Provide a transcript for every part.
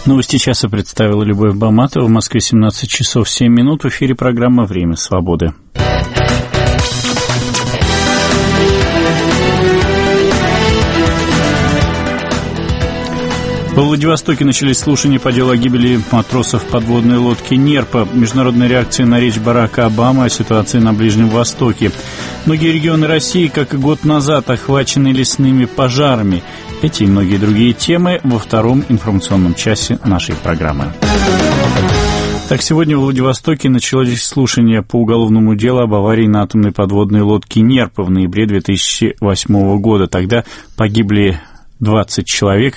Новости часа представила Любовь Баматова. В Москве 17 часов 7 минут. В эфире программа «Время свободы». Во Владивостоке начались слушания по делу о гибели матросов подводной лодки «Нерпа». Международная реакция на речь Барака Обамы о ситуации на Ближнем Востоке. Многие регионы России, как и год назад, охвачены лесными пожарами. Эти и многие другие темы во втором информационном часе нашей программы. Так, сегодня в Владивостоке началось слушание по уголовному делу об аварии на атомной подводной лодке «Нерпа» в ноябре 2008 года. Тогда погибли 20 человек,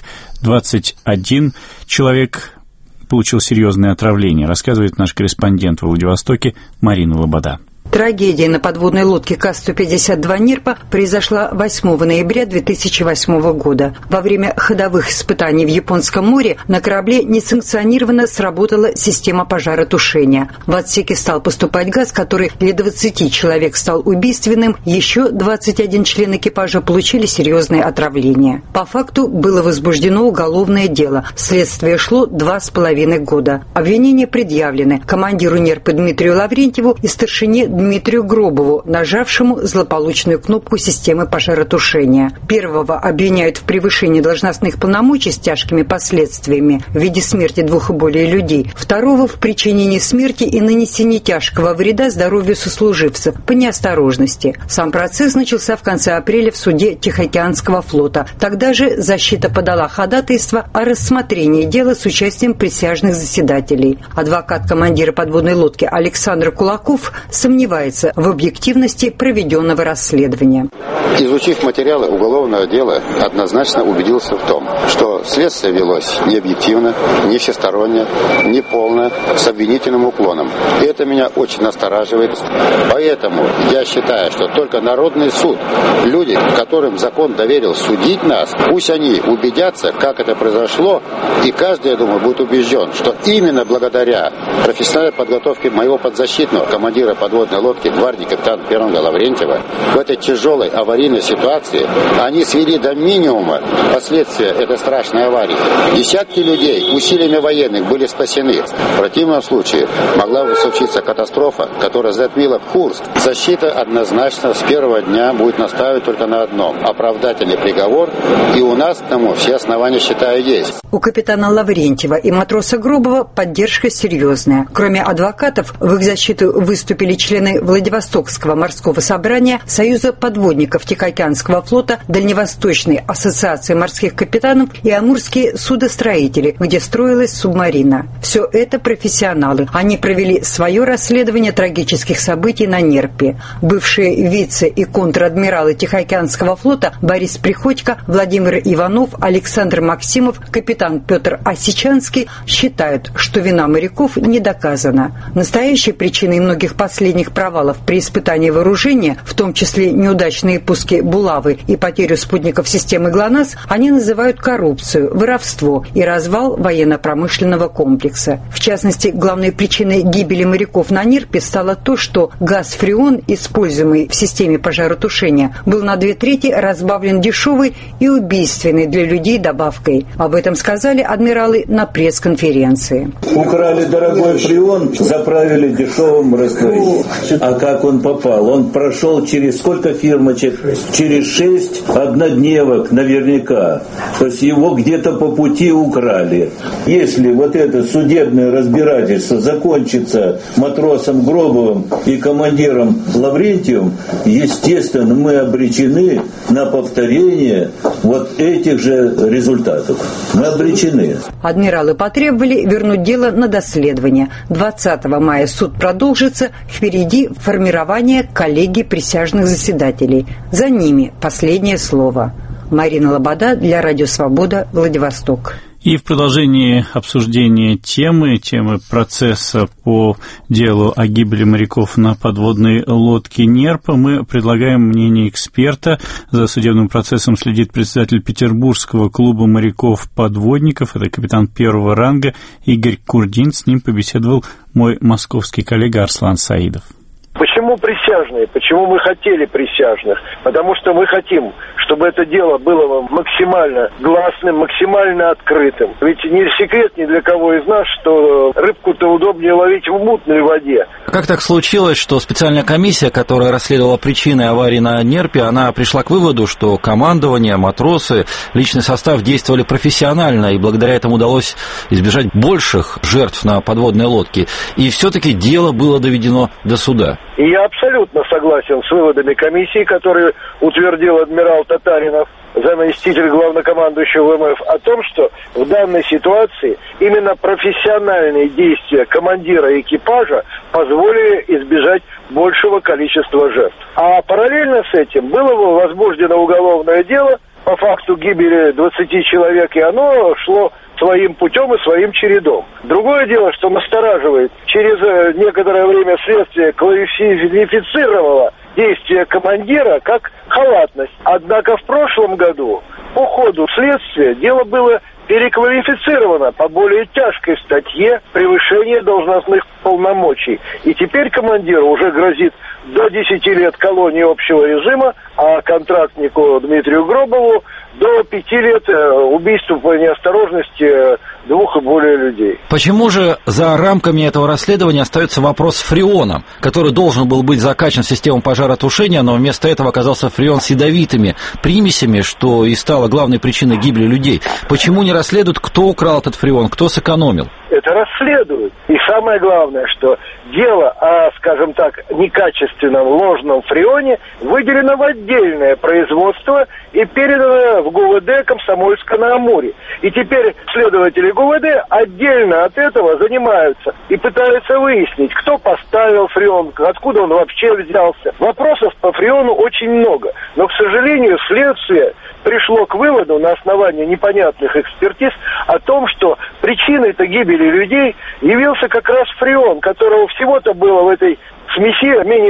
21 человек получил серьезное отравление, рассказывает наш корреспондент во Владивостоке Марина Лобода. Трагедия на подводной лодке КАЗ-152 «Нерпа» произошла 8 ноября 2008 года. Во время ходовых испытаний в Японском море на корабле несанкционированно сработала система пожаротушения. В отсеке стал поступать газ, который для 20 человек стал убийственным. Еще 21 член экипажа получили серьезное отравление. По факту было возбуждено уголовное дело. Следствие шло 2,5 года. Обвинения предъявлены командиру «Нерпы» Дмитрию Лаврентьеву и старшине Дмитрию Гробову, нажавшему злополучную кнопку системы пожаротушения. Первого обвиняют в превышении должностных полномочий с тяжкими последствиями в виде смерти 2 и более людей. Второго в причинении смерти и нанесении тяжкого вреда здоровью сослуживцев по неосторожности. Сам процесс начался в конце апреля в суде Тихоокеанского флота. Тогда же защита подала ходатайство о рассмотрении дела с участием присяжных заседателей. Адвокат командира подводной лодки Александр Кулаков сомневается в объективности проведенного расследования. Изучив материалы уголовного дела, однозначно убедился в том, что следствие велось не объективно, не всесторонне, не полно, с обвинительным уклоном. И это меня очень настораживает. Поэтому я считаю, что только народный суд, люди, которым закон доверил судить нас, пусть они убедятся, как это произошло, и каждый, я думаю, будет убежден, что именно благодаря профессиональной подготовке моего подзащитного командира подводной лодки, гвардии капитана Перонга Лаврентьева, в этой тяжелой аварийной ситуации они свели до минимума последствия этой страшной аварии. Десятки людей усилиями военных были спасены. В противном случае могла бы случиться катастрофа, которая затмила Курск. Защита однозначно с первого дня будет настаивать только на одном – оправдательный приговор, и у нас к тому все основания, считаю, есть. У капитана Лаврентьева и матроса Гробова поддержка серьезная. Кроме адвокатов, в их защиту выступили члены Владивостокского морского собрания, Союза подводников Тихоокеанского флота, Дальневосточной ассоциации морских капитанов и амурские судостроители, где строилась субмарина. Все это профессионалы. Они провели свое расследование трагических событий на Нерпе. Бывшие вице- и контр-адмиралы Тихоокеанского флота Борис Приходько, Владимир Иванов, Александр Максимов, капитан Петр Осичанский считают, что вина моряков не доказана. Настоящей причиной многих последних провалов при испытании вооружения, в том числе неудачные пуски булавы и потерю спутников системы ГЛОНАСС, они называют коррупцию, воровство и развал военно-промышленного комплекса. В частности, главной причиной гибели моряков на Нерпе стало то, что газ фреон, используемый в системе пожаротушения, был на 2/3 разбавлен дешевой и убийственной для людей добавкой. Об этом сказали адмиралы на пресс-конференции. Украли дорогой фреон, заправили дешевым растворением. А как он попал? Он прошел через сколько фирмочек? Через 6 однодневок наверняка. То есть его где-то по пути украли. Если вот это судебное разбирательство закончится матросом Гробовым и командиром Лаврентьевым, естественно, мы обречены на повторение вот этих же результатов. Мы обречены. Адмиралы потребовали вернуть дело на доследование. 20 мая суд продолжится. Впереди формирование коллегии присяжных заседателей. За ними последнее слово. Марина Лобода для Радио Свобода, Владивосток. И в продолжении обсуждения темы процесса по делу о гибели моряков на подводной лодке «Нерпа» мы предлагаем мнение эксперта. За судебным процессом следит председатель Петербургского клуба моряков-подводников, это капитан первого ранга Игорь Курдин. С ним побеседовал мой московский коллега Арслан Саидов. Почему присяжные? Почему мы хотели присяжных? Потому что мы хотим, чтобы это дело было максимально гласным, максимально открытым. Ведь не секрет ни для кого из нас, что рыбку-то удобнее ловить в мутной воде. Как так случилось, что специальная комиссия, которая расследовала причины аварии на Нерпе, она пришла к выводу, что командование, матросы, личный состав действовали профессионально, и благодаря этому удалось избежать больших жертв на подводной лодке. И все-таки дело было доведено до суда. И я абсолютно согласен с выводами комиссии, которые утвердил адмирал Татаринов, заместитель главнокомандующего ВМФ, о том, что в данной ситуации именно профессиональные действия командира экипажа позволили избежать большего количества жертв. А параллельно с этим было возбуждено уголовное дело по факту гибели 20 человек, и оно шло своим путем и своим чередом. Другое дело, что настораживает, через некоторое время следствие квалифицировало действия командира как халатность. Однако в прошлом году по ходу следствия дело было переквалифицировано по более тяжкой статье превышение должностных полномочий. И теперь командиру уже грозит до 10 лет колонии общего режима, а контрактнику Дмитрию Гробову до 5 лет убийства по неосторожности 2 и более людей. Почему же за рамками этого расследования остается вопрос с фреоном, который должен был быть закачан в систему пожаротушения, но вместо этого оказался фреон с ядовитыми примесями, что и стало главной причиной гибели людей? Почему не расследуют, кто украл этот фреон, кто сэкономил? Это расследуют. И самое главное, что дело о, скажем так, некачественном ложном фреоне выделено в отдельное производство и передано в ГУВД Комсомольска-на-Амуре. И теперь следователи ГУВД отдельно от этого занимаются и пытаются выяснить, кто поставил фреон, откуда он вообще взялся. Вопросов по фреону очень много. Но, к сожалению, следствие пришло к выводу на основании непонятных экспертиз о том, что причиной-то гибели людей явился как раз фреон, которого всего-то было в этой смеси менее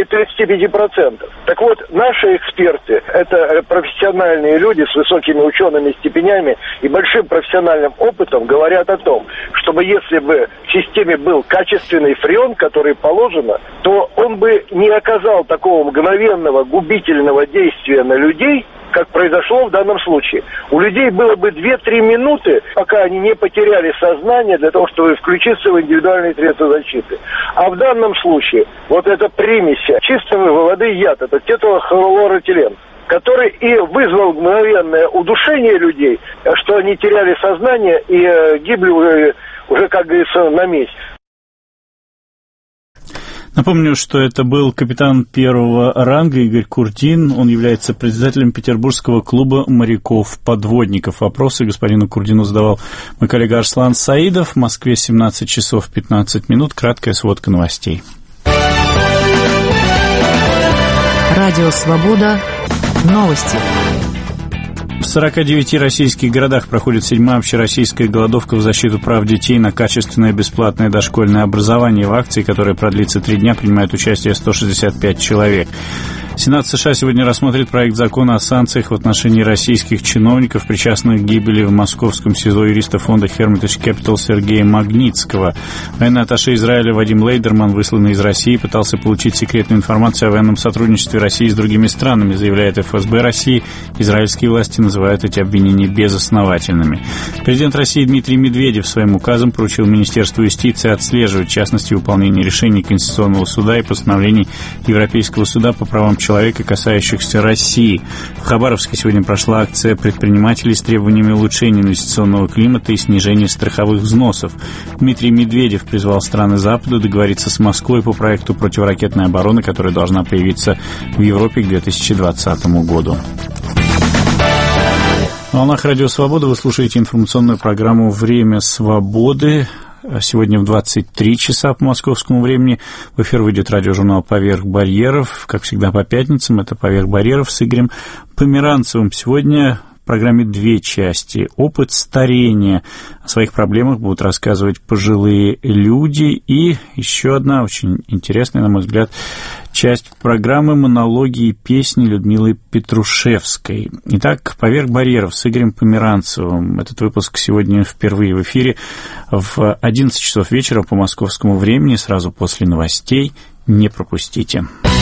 35%. Так вот, наши эксперты, это профессиональные люди с высокими учеными степенями и большим профессиональным опытом, говорят о том, чтобы если бы в системе был качественный фреон, который положено, то он бы не оказал такого мгновенного губительного действия на людей, как произошло в данном случае. У людей было бы 2-3 минуты, пока они не потеряли сознание для того, чтобы включиться в индивидуальные средства защиты. А в данном случае вот эта примесь чистой воды яд, это тетrahлороэтилен, который и вызвал мгновенное удушение людей, что они теряли сознание и гибли уже, как говорится, на месте. Напомню, что это был капитан первого ранга Игорь Курдин. Он является председателем Петербургского клуба моряков-подводников. Вопросы господину Курдину задавал мой коллега Арслан Саидов. В Москве 17 часов 15 минут. Краткая сводка новостей. Радио «Свобода». Новости. В 49 российских городах проходит 7-я общероссийская голодовка в защиту прав детей на качественное бесплатное дошкольное образование. В акции, которая продлится 3 дня, принимают участие 165 человек. Сенат США сегодня рассмотрит проект закона о санкциях в отношении российских чиновников, причастных к гибели в московском СИЗО юриста фонда Hermitage Capital Сергея Магнитского. Военный атташе Израиля Вадим Лейдерман, высланный из России, пытался получить секретную информацию о военном сотрудничестве России с другими странами, заявляет ФСБ России. Израильские власти называют эти обвинения безосновательными. Президент России Дмитрий Медведев своим указом поручил Министерству юстиции отслеживать, в частности, выполнение решений Конституционного суда и постановлений Европейского суда по правам человека, касающихся России. В Хабаровске сегодня прошла акция предпринимателей с требованиями улучшения инвестиционного климата и снижения страховых взносов. Дмитрий Медведев призвал страны Запада договориться с Москвой по проекту противоракетной обороны, которая должна появиться в Европе к 2020 году. На волнах Радио Свобода вы слушаете информационную программу «Время свободы». Сегодня в 23 часа по московскому времени в эфир выйдет радиожурнал «Поверх барьеров». Как всегда по пятницам это «Поверх барьеров» с Игорем Померанцевым. Сегодня в программе 2 части. Опыт старения. О своих проблемах будут рассказывать пожилые люди. И еще одна очень интересная, на мой взгляд, часть программы «Монологи и песни» Людмилы Петрушевской. Итак, «Поверх барьеров» с Игорем Померанцевым. Этот выпуск сегодня впервые в эфире в 11 часов вечера по московскому времени, сразу после новостей не пропустите.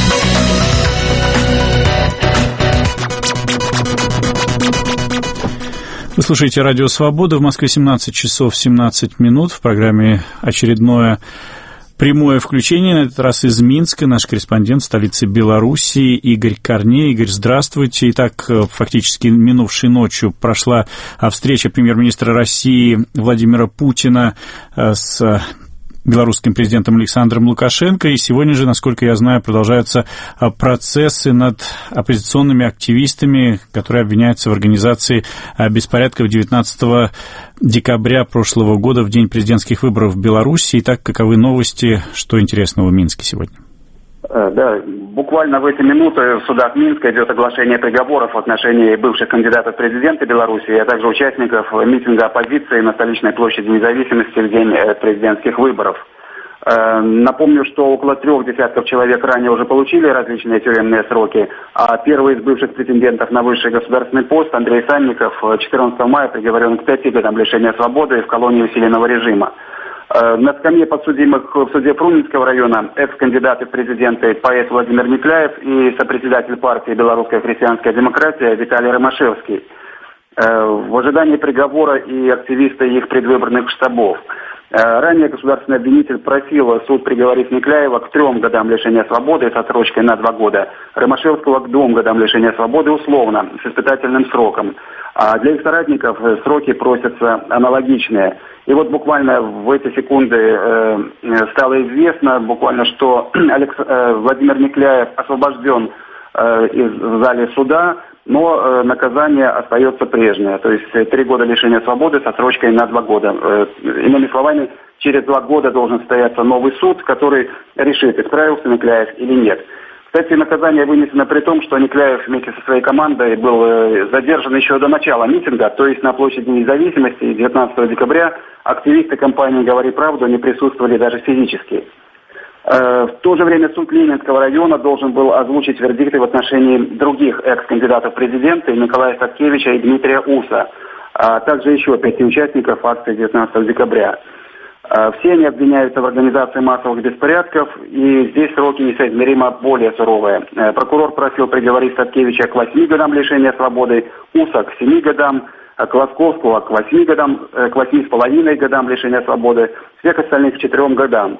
Вы слушаете «Радио Свобода». В Москве 17 часов 17 минут. В программе очередное прямое включение, на этот раз из Минска. Наш корреспондент в столице Белоруссии Игорь Корней. Игорь, здравствуйте. Итак, фактически минувшей ночью прошла встреча премьер-министра России Владимира Путина с белорусским президентом Александром Лукашенко. И сегодня же, насколько я знаю, продолжаются процессы над оппозиционными активистами, которые обвиняются в организации беспорядков 19 декабря прошлого года, в день президентских выборов в Беларуси. Итак, каковы новости, что интересного в Минске сегодня? Да, буквально в эти минуты в судах Минска идет оглашение приговоров в отношении бывших кандидатов в президенты Беларуси, а также участников митинга оппозиции на столичной площади Независимости в день президентских выборов. Напомню, что около 3 десятков человек ранее уже получили различные тюремные сроки, а первый из бывших претендентов на высший государственный пост, Андрей Санников, 14 мая приговорен к 5 годам лишения свободы в колонии усиленного режима. На скамье подсудимых в суде Фрунзенского района экс-кандидаты в президенты поэт Владимир Никляев и сопредседатель партии «Белорусская христианская демократия» Виталий Ромашевский. В ожидании приговора и активисты их предвыборных штабов. Ранее государственный обвинитель просил суд приговорить Никляева к 3 годам лишения свободы с отсрочкой на 2 года, Ромашевского к 2 годам лишения свободы условно, с испытательным сроком. А для их соратников сроки просятся аналогичные. И вот буквально в эти секунды стало известно, что Владимир Никляев освобожден в зале суда, но наказание остается прежнее, то есть 3 года лишения свободы с отсрочкой на 2 года. Иными словами, через 2 года должен состояться новый суд, который решит, исправился Никляев или нет. Кстати, наказание вынесено при том, что Никляев вместе со своей командой был задержан еще до начала митинга, то есть на площади Независимости 19 декабря активисты кампании «Говори правду» не присутствовали даже физически. В то же время суд Ленинского района должен был озвучить вердикты в отношении других экс-кандидатов в президенты Николая Статкевича и Дмитрия Уса, а также еще 5 участников акции 19 декабря. Все они обвиняются в организации массовых беспорядков, и здесь сроки несоизмеримо более суровые. Прокурор просил приговорить Статкевича к 8 годам лишения свободы, Уса к 7 годам, Колосковского к 8 годам, к 8,5 годам лишения свободы, всех остальных к 4 годам.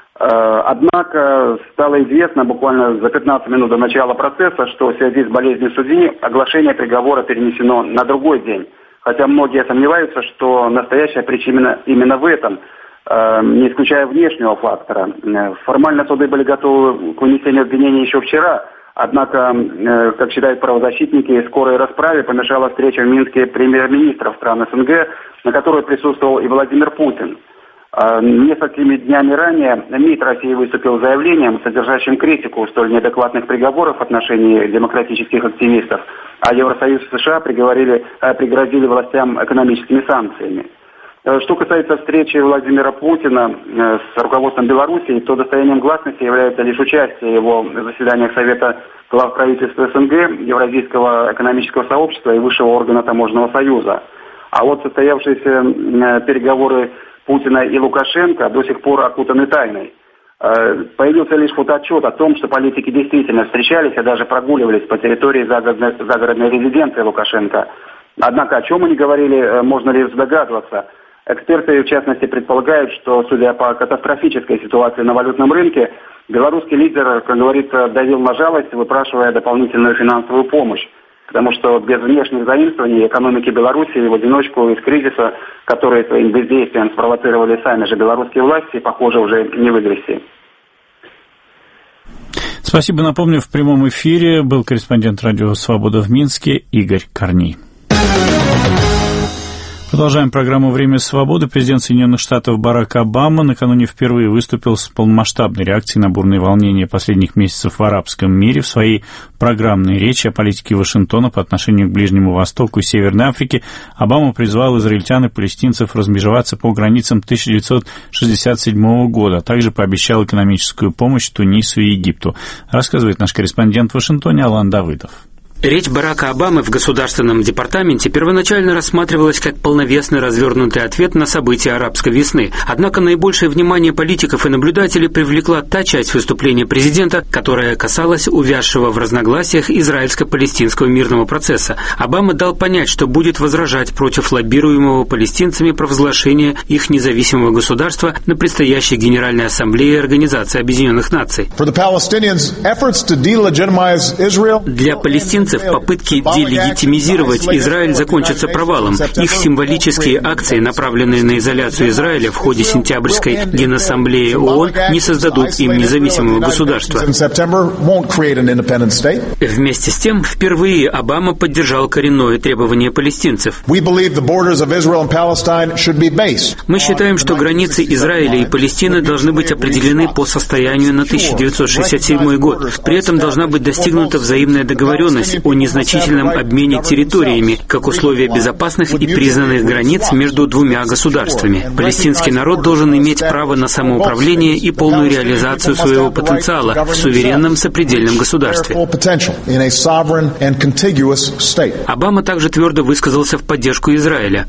Однако стало известно буквально за 15 минут до начала процесса, что в связи с болезнью судьи оглашение приговора перенесено на другой день. Хотя многие сомневаются, что настоящая причина именно в этом, не исключая внешнего фактора. Формально суды были готовы к вынесению обвинений еще вчера, однако, как считают правозащитники, скорой расправе помешала встреча в Минске премьер-министров стран СНГ, на которой присутствовал и Владимир Путин. Несколькими днями ранее МИД России выступил с заявлением, содержащим критику столь неадекватных приговоров в отношении демократических активистов, а Евросоюз и США пригрозили властям экономическими санкциями. Что касается встречи Владимира Путина с руководством Беларуси, то достоянием гласности является лишь участие его в заседаниях Совета глав правительства СНГ, Евразийского экономического сообщества и высшего органа Таможенного союза. А вот состоявшиеся переговоры Путина и Лукашенко до сих пор окутаны тайной. Появился лишь фотоотчет о том, что политики действительно встречались и даже прогуливались по территории загородной резиденции Лукашенко. Однако о чем они говорили, можно лишь догадываться. Эксперты, в частности, предполагают, что, судя по катастрофической ситуации на валютном рынке, белорусский лидер, как говорится, давил на жалость, выпрашивая дополнительную финансовую помощь. Потому что без внешних заимствований экономики Беларуси в одиночку из кризиса, который своим бездействием спровоцировали сами же белорусские власти, похоже, уже не выгрести. Спасибо. Напомню, в прямом эфире был корреспондент «Радио Свобода» в Минске Игорь Корней. Продолжаем программу «Время свободы». Президент Соединенных Штатов Барак Обама накануне впервые выступил с полномасштабной реакцией на бурные волнения последних месяцев в арабском мире. В своей программной речи о политике Вашингтона по отношению к Ближнему Востоку и Северной Африке Обама призвал израильтян и палестинцев размежеваться по границам 1967 года, а также пообещал экономическую помощь Тунису и Египту. Рассказывает наш корреспондент в Вашингтоне Алан Давыдов. Речь Барака Обамы в Государственном департаменте первоначально рассматривалась как полновесный развернутый ответ на события арабской весны. Однако наибольшее внимание политиков и наблюдателей привлекла та часть выступления президента, которая касалась увязшего в разногласиях израильско-палестинского мирного процесса. Обама дал понять, что будет возражать против лоббируемого палестинцами провозглашения их независимого государства на предстоящей Генеральной Ассамблее Организации Объединенных Наций. Для палестинцев попытки делегитимизировать Израиль закончатся провалом. Их символические акции, направленные на изоляцию Израиля в ходе сентябрьской Генассамблеи ООН, не создадут им независимого государства. Вместе с тем, впервые Обама поддержал коренное требование палестинцев. Мы считаем, что границы Израиля и Палестины должны быть определены по состоянию на 1967 год. При этом должна быть достигнута взаимная договоренность о незначительном обмене территориями, как условие безопасных и признанных границ между двумя государствами. Палестинский народ должен иметь право на самоуправление и полную реализацию своего потенциала в суверенном сопредельном государстве. Обама также твердо высказался в поддержку Израиля.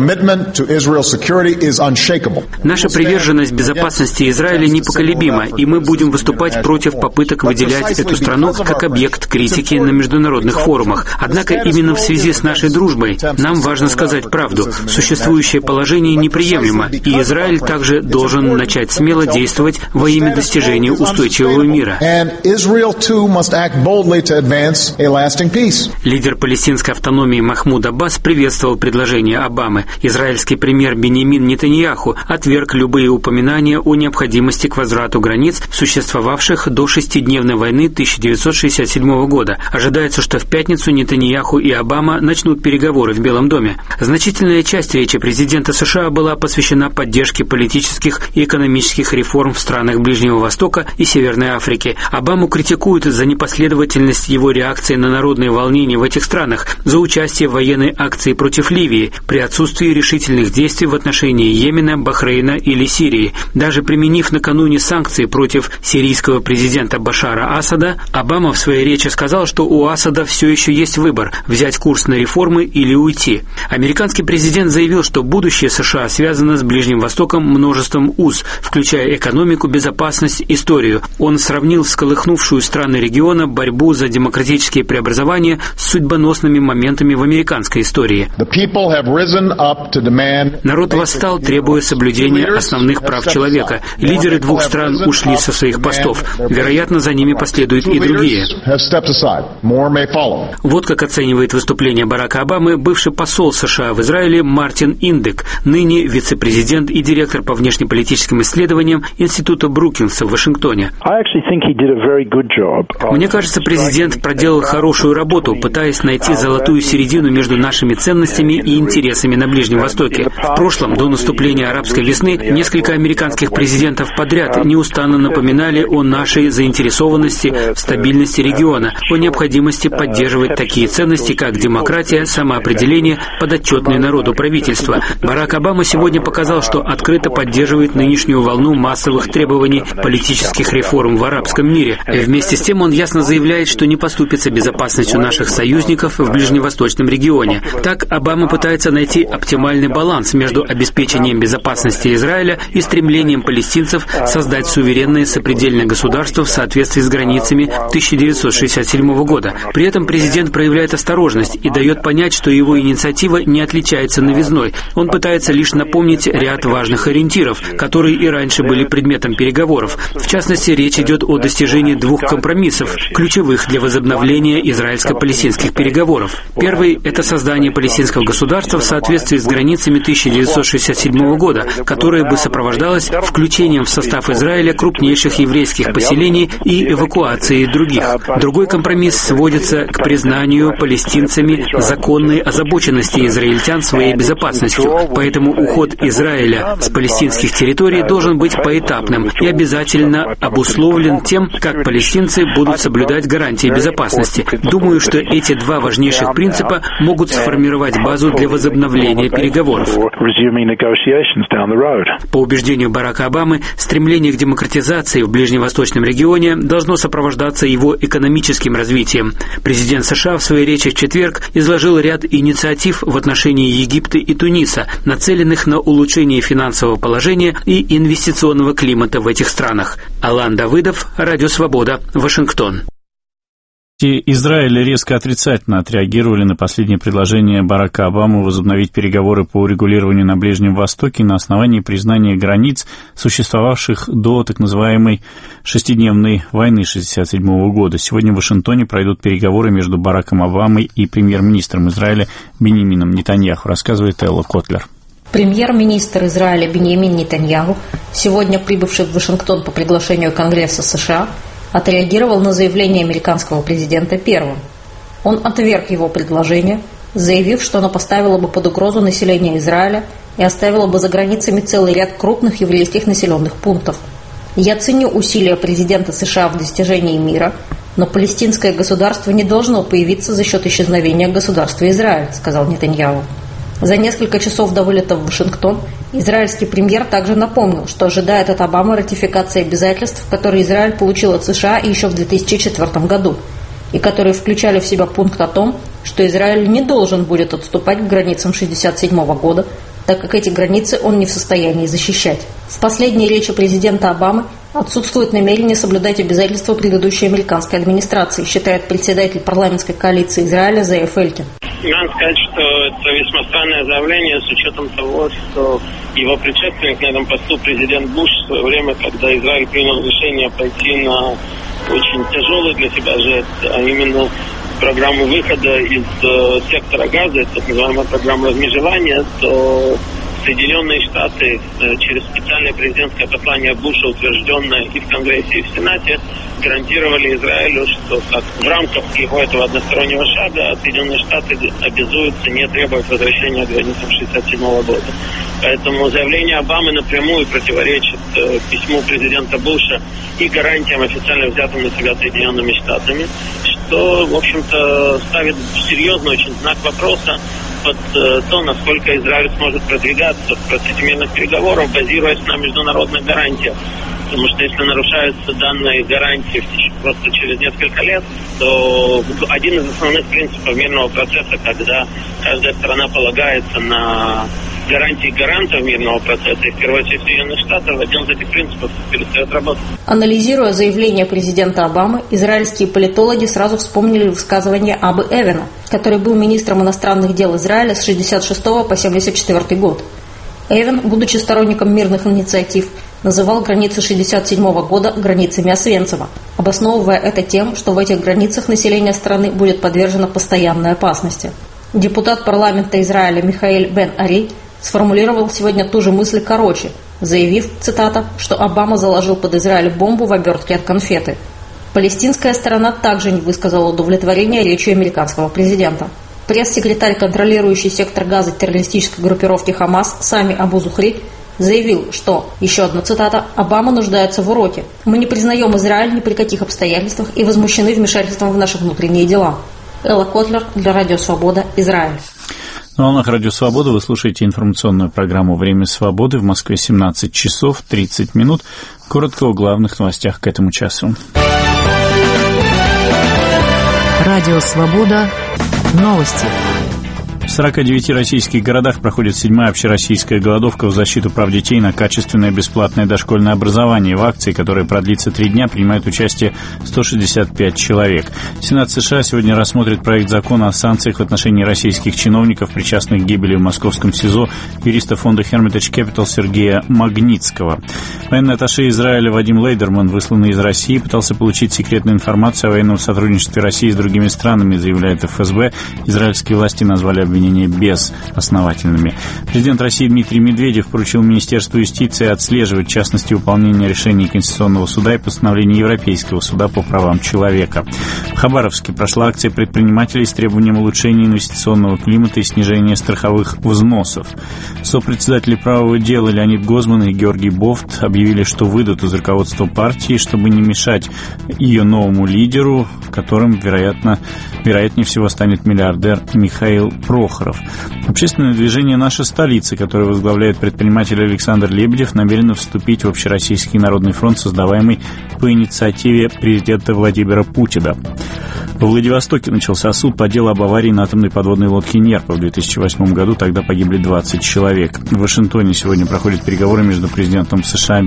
Наша приверженность безопасности Израиля непоколебима, и мы будем выступать против попыток выделять эту страну как объект критики на международных форумах. Однако именно в связи с нашей дружбой нам важно сказать правду. Существующее положение неприемлемо, и Израиль также должен начать смело действовать во имя достижения устойчивого мира. Лидер палестинской автономии Махмуд Аббас приветствовал предложение Обамы. Израильский премьер Биньямин Нетаньяху отверг любые упоминания о необходимости к возврату границ, существовавших до шестидневной войны 1967 года. Ожидается, что в пятницу Нетаньяху и Обама начнут переговоры в Белом доме. Значительная часть речи президента США была посвящена поддержке политических и экономических реформ в странах Ближнего Востока и Северной Африки. Обаму критикуют за непоследовательность его реакции на народные волнения в этих странах, за участие в военной акции против Ливии, при отсутствии решительных действий в отношении Йемена, Бахрейна или Сирии. Даже применив накануне санкции против сирийского президента Башара Асада, Обама в своей речи сказал, что у Асада все еще есть выбор – взять курс на реформы или уйти. Американский президент заявил, что будущее США связано с Ближним Востоком множеством уз, включая экономику, безопасность, историю. Он сравнил всколыхнувшую страны региона борьбу за демократические преобразования с судьбоносными моментами в американской истории. Народ восстал, требуя соблюдения основных прав человека. Лидеры двух стран ушли со своих постов. Вероятно, за ними последуют и другие. Вот как оценивает выступление Барака Обамы бывший посол США в Израиле Мартин Индек, ныне вице-президент и директор по внешнеполитическим исследованиям Института Брукинса в Вашингтоне. Мне кажется, президент проделал хорошую работу, пытаясь найти золотую середину между нашими ценностями и интересами на Ближнем Востоке. В прошлом, до наступления арабской весны, несколько американских президентов подряд неустанно напоминали о нашей заинтересованности в стабильности региона, о необходимости поддерживать такие ценности, как демократия, самоопределение, подотчетное народу правительство. Барак Обама сегодня показал, что открыто поддерживает нынешнюю волну массовых требований политических реформ в арабском мире. Вместе с тем он ясно заявляет, что не поступится безопасностью наших союзников в ближневосточном регионе. Так, Обама пытается найти оптимальный баланс между обеспечением безопасности Израиля и стремлением палестинцев создать суверенное сопредельное государство в соответствии с границами 1967 года. При этом президент проявляет осторожность и дает понять, что его инициатива не отличается новизной. Он пытается лишь напомнить ряд важных ориентиров, которые и раньше были предметом переговоров. В частности, речь идет о достижении двух компромиссов, ключевых для возобновления израильско-палестинских переговоров. Первый – это создание палестинского государства в соответствии с границами 1967 года, которое бы сопровождалось включением в состав Израиля крупнейших еврейских поселений и эвакуацией других. Другой компромисс сводится к признанию палестинцами законной озабоченности израильтян своей безопасностью. Поэтому уход Израиля с палестинских территорий должен быть поэтапным и обязательно обусловлен тем, как палестинцы будут соблюдать гарантии безопасности. Думаю, что эти два важнейших принципа могут сформировать базу для возобновления переговоров. По убеждению Барака Обамы, стремление к демократизации в ближневосточном регионе должно сопровождаться его экономическим развитием. Президент США в своей речи в четверг изложил ряд инициатив в отношении Египта и Туниса, нацеленных на улучшение финансового положения и инвестиционного климата в этих странах. Алан Давыдов, Радио Свобода, Вашингтон. Израиль резко отрицательно отреагировали на последнее предложение Барака Обамы возобновить переговоры по урегулированию на Ближнем Востоке на основании признания границ, существовавших до так называемой шестидневной войны 1967 года. Сегодня в Вашингтоне пройдут переговоры между Бараком Обамой и премьер-министром Израиля Биньямином Нетаньяху, рассказывает Элла Котлер. Премьер-министр Израиля Биньямин Нетаньяху, сегодня прибывший в Вашингтон по приглашению Конгресса США, отреагировал на заявление американского президента первым. Он отверг его предложение, заявив, что оно поставило бы под угрозу население Израиля и оставило бы за границами целый ряд крупных еврейских населенных пунктов. «Я ценю усилия президента США в достижении мира, но палестинское государство не должно появиться за счет исчезновения государства Израиль», сказал Нетаньяху. За несколько часов до вылета в Вашингтон израильский премьер также напомнил, что ожидает от Обамы ратификации обязательств, которые Израиль получил от США еще в 2004 году, и которые включали в себя пункт о том, что Израиль не должен будет отступать к границам 1967 года, так как эти границы он не в состоянии защищать. В последней речи президента Обамы отсутствует намерение соблюдать обязательства предыдущей американской администрации, считает председатель парламентской коалиции Израиля Зеев Элькин. Надо сказать, что это весьма странное заявление с учетом того, что его предшественник на этом посту, президент Буш, в свое время, когда Израиль принял решение пойти на очень тяжелый для себя жест, а именно программу выхода из сектора Газа, это так называемая программа размежевания, то Соединенные Штаты через специальное президентское послание Буша, утвержденное и в Конгрессе, и в Сенате, гарантировали Израилю, что как в рамках его этого одностороннего шага Соединенные Штаты обязуются не требовать возвращения к границам 1967 года. Поэтому заявление Обамы напрямую противоречит письму президента Буша и гарантиям, официально взятым на себя Соединенными Штатами, что, в общем-то, ставит серьезный очень знак вопроса под то, насколько Израиль сможет продвигаться в процессе мирных переговоров, базируясь на международных гарантиях. Потому что если нарушаются данные гарантии просто через несколько лет, то один из основных принципов мирного процесса, когда каждая сторона полагается на гарантии гарантов мирного процесса, и в первую очередь Соединенных Штатов, один из этих принципов перестает работать. Анализируя заявление президента Обамы, израильские политологи сразу вспомнили высказывание Абы Эвена, который был министром иностранных дел Израиля с 1966 по 1974 год. Эвен, будучи сторонником мирных инициатив, называл границы 1967 года границами Освенцима, обосновывая это тем, что в этих границах население страны будет подвержено постоянной опасности. Депутат парламента Израиля Михаэль Бен-Ари сформулировал сегодня ту же мысль короче, заявив, цитата, что Обама заложил под Израиль бомбу в обертке от конфеты. Палестинская сторона также не высказала удовлетворения речью американского президента. Пресс-секретарь, контролирующий сектор Газа террористической группировки Хамас Сами Абу Зухри, заявил, что, еще одна цитата, «Обама нуждается в уроке. Мы не признаем Израиль ни при каких обстоятельствах и возмущены вмешательством в наши внутренние дела». Элла Котлер для Радио Свобода, Израиль. На волнах Радио Свобода вы слушаете информационную программу «Время свободы». В Москве 17 часов 30 минут. Коротко о главных новостях к этому часу. Радио Свобода. Новости. В 49 российских городах проходит 7-я общероссийская голодовка в защиту прав детей на качественное бесплатное дошкольное образование. В акции, которая продлится 3 дня, принимают участие 165 человек. Сенат США сегодня рассмотрит проект закона о санкциях в отношении российских чиновников, причастных к гибели в московском СИЗО юриста фонда Hermitage Capital Сергея Магнитского. Военный атташе Израиля Вадим Лейдерман, высланный из России, пытался получить секретную информацию о военном сотрудничестве России с другими странами, заявляет ФСБ. Израильские власти назвали обвинения безосновательными. Президент России Дмитрий Медведев поручил Министерству юстиции отслеживать, в частности, выполнение решений Конституционного суда и постановлений Европейского суда по правам человека. В Хабаровске прошла акция предпринимателей с требованием улучшения инвестиционного климата и снижения страховых взносов. Сопредседатели правового дела Леонид Гозман и Георгий Бофт объявили, что выйдут из руководства партии, чтобы не мешать ее новому лидеру, которым, вероятнее всего, станет миллиардер Михаил Прохоров. Общественное движение «Наша столица», которое возглавляет предприниматель Александр Лебедев, намерено вступить в Общероссийский народный фронт, создаваемый по инициативе президента Владимира Путина. Во Владивостоке начался суд по делу об аварии на атомной подводной лодке «Нерпа» в 2008 году. Тогда погибли 20 человек. В Вашингтоне сегодня проходят переговоры между президентом США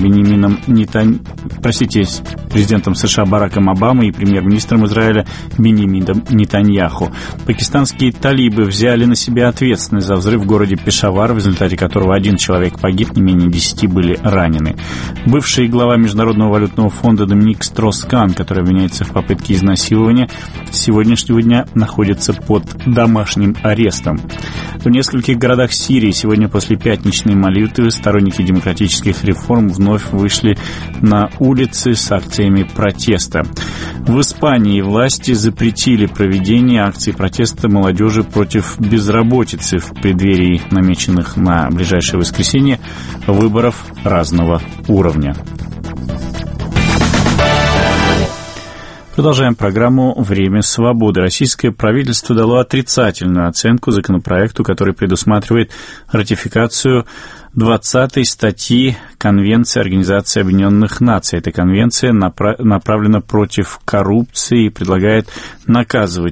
президентом США Бараком Обамой и премьер-министром Израиля Биньямином Нетаньяху. Пакистанские талибы взяли на себя ответственность за взрыв в городе Пешавар, в результате которого 1 человек погиб, не менее 10 были ранены. Бывший глава Международного валютного фонда Доминик Строс-Кан, который обвиняется в попытке изнасилования, с сегодняшнего дня находится под домашним арестом. В нескольких городах Сирии сегодня после пятничной молитвы сторонники демократических реформ вновь вышли на улицы с акциями протеста. В Испании власти запретили проведение акций протеста молодежи против безработицы в преддверии намеченных на ближайшее воскресенье выборов разного уровня. Продолжаем программу «Время свободы». Российское правительство дало отрицательную оценку законопроекту, который предусматривает ратификацию 20-й статьи Конвенции Организации Объединенных Наций. Эта конвенция направлена против коррупции и предлагает наказывать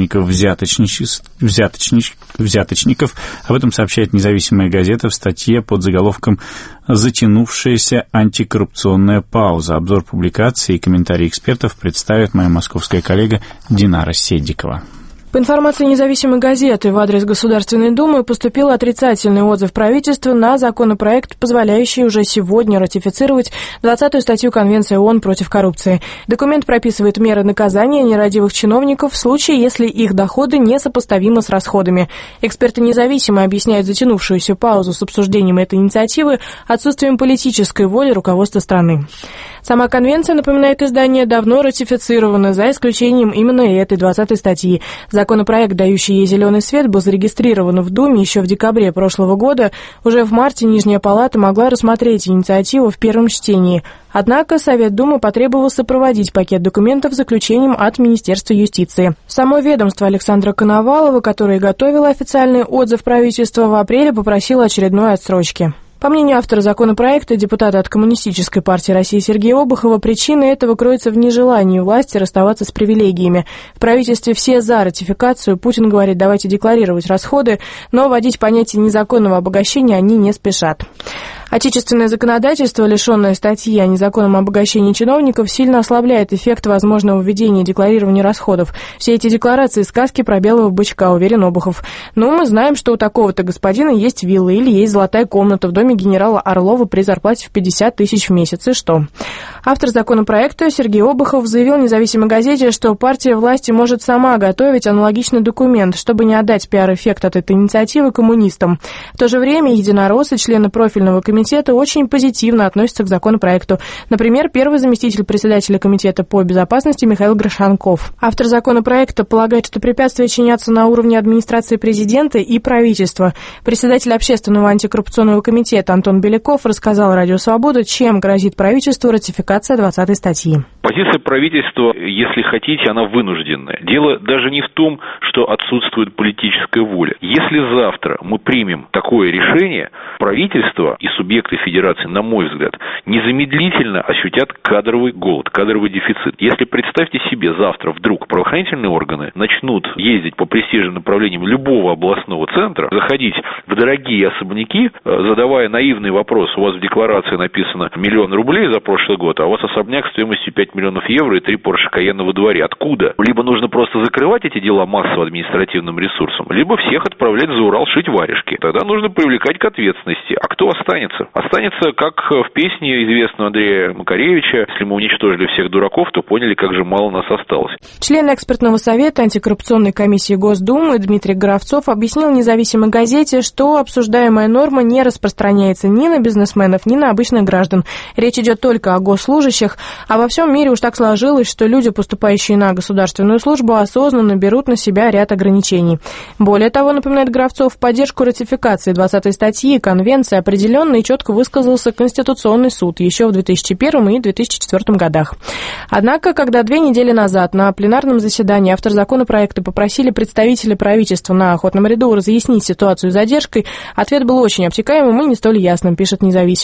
взяточников. Об этом сообщает независимая газета в статье под заголовком «Затянувшаяся антикоррупционная пауза». Обзор публикации и комментарии экспертов представит моя московская коллега Динара Седикова. По информации независимой газеты, в адрес Государственной Думы поступил отрицательный отзыв правительства на законопроект, позволяющий уже сегодня ратифицировать 20-ю статью Конвенции ООН против коррупции. Документ прописывает меры наказания нерадивых чиновников в случае, если их доходы несопоставимы с расходами. Эксперты независимо объясняют затянувшуюся паузу с обсуждением этой инициативы отсутствием политической воли руководства страны. Сама конвенция, напоминает издание, давно ратифицирована, за исключением именно этой 20-й статьи. Законопроект, дающий ей зеленый свет, был зарегистрирован в Думе еще в декабре прошлого года. Уже в марте Нижняя палата могла рассмотреть инициативу в первом чтении. Однако Совет Думы потребовал сопроводить пакет документов заключением от Министерства юстиции. Само ведомство Александра Коновалова, которое готовило официальный отзыв правительства, в апреле попросило очередной отсрочки. По мнению автора законопроекта, депутата от Коммунистической партии России Сергея Обухова, причина этого кроется в нежелании власти расставаться с привилегиями. В правительстве все за ратификацию. Путин говорит, давайте декларировать расходы, но вводить понятие незаконного обогащения они не спешат. Отечественное законодательство, лишенное статьи о незаконном обогащении чиновников, сильно ослабляет эффект возможного введения декларирования расходов. Все эти декларации — сказки про белого бычка, уверен Обухов. Но мы знаем, что у такого-то господина есть вилла или есть золотая комната в доме генерала Орлова при зарплате в 50 тысяч в месяц. И что? Автор законопроекта Сергей Обухов заявил независимой газете, что партия власти может сама готовить аналогичный документ, чтобы не отдать пиар-эффект от этой инициативы коммунистам. В то же время единороссы, члены профильного комитета, очень позитивно относятся к законопроекту. Например, первый заместитель председателя комитета по безопасности Михаил Грошанков. Автор законопроекта полагает, что препятствия чинятся на уровне администрации президента и правительства. Председатель общественного антикоррупционного комитета Антон Беляков рассказал Радио Свобода, чем грозит правительству ратификация 20-й статьи. Позиция правительства, если хотите, она вынужденная. Дело даже не в том, что отсутствует политическая воля. Если завтра мы примем такое решение, правительство и субъекты федерации, на мой взгляд, незамедлительно ощутят кадровый голод, кадровый дефицит. Если, представьте себе, завтра вдруг правоохранительные органы начнут ездить по престижным направлениям любого областного центра, заходить в дорогие особняки, задавая наивный вопрос, у вас в декларации написано 1 000 000 рублей за прошлый год, а у вас особняк стоимостью 5 миллионов евро и 3 Porsche Cayenne во дворе. Откуда? Либо нужно просто закрывать эти дела массово административным ресурсом, либо всех отправлять за Урал шить варежки. Тогда нужно привлекать к ответственности. А кто останется? Останется, как в песне известного Андрея Макаревича, если мы уничтожили всех дураков, то поняли, как же мало нас осталось. Член экспертного совета антикоррупционной комиссии Госдумы Дмитрий Горовцов объяснил независимой газете, что обсуждаемая норма не распространяется ни на бизнесменов, ни на обычных граждан. Речь идет только о госслужащих, а во всем мире уж так сложилось, что люди, поступающие на государственную службу, осознанно берут на себя ряд ограничений. Более того, напоминает Горовцов, в поддержку ратификации 20-й статьи Конвенции определенно и четко высказался Конституционный суд еще в 2001 и 2004 годах. Однако, когда 2 недели назад на пленарном заседании автор законопроекта попросили представителей правительства на охотном ряду разъяснить ситуацию с задержкой, ответ был очень обтекаемым и не столь ясным, пишет «Независимая».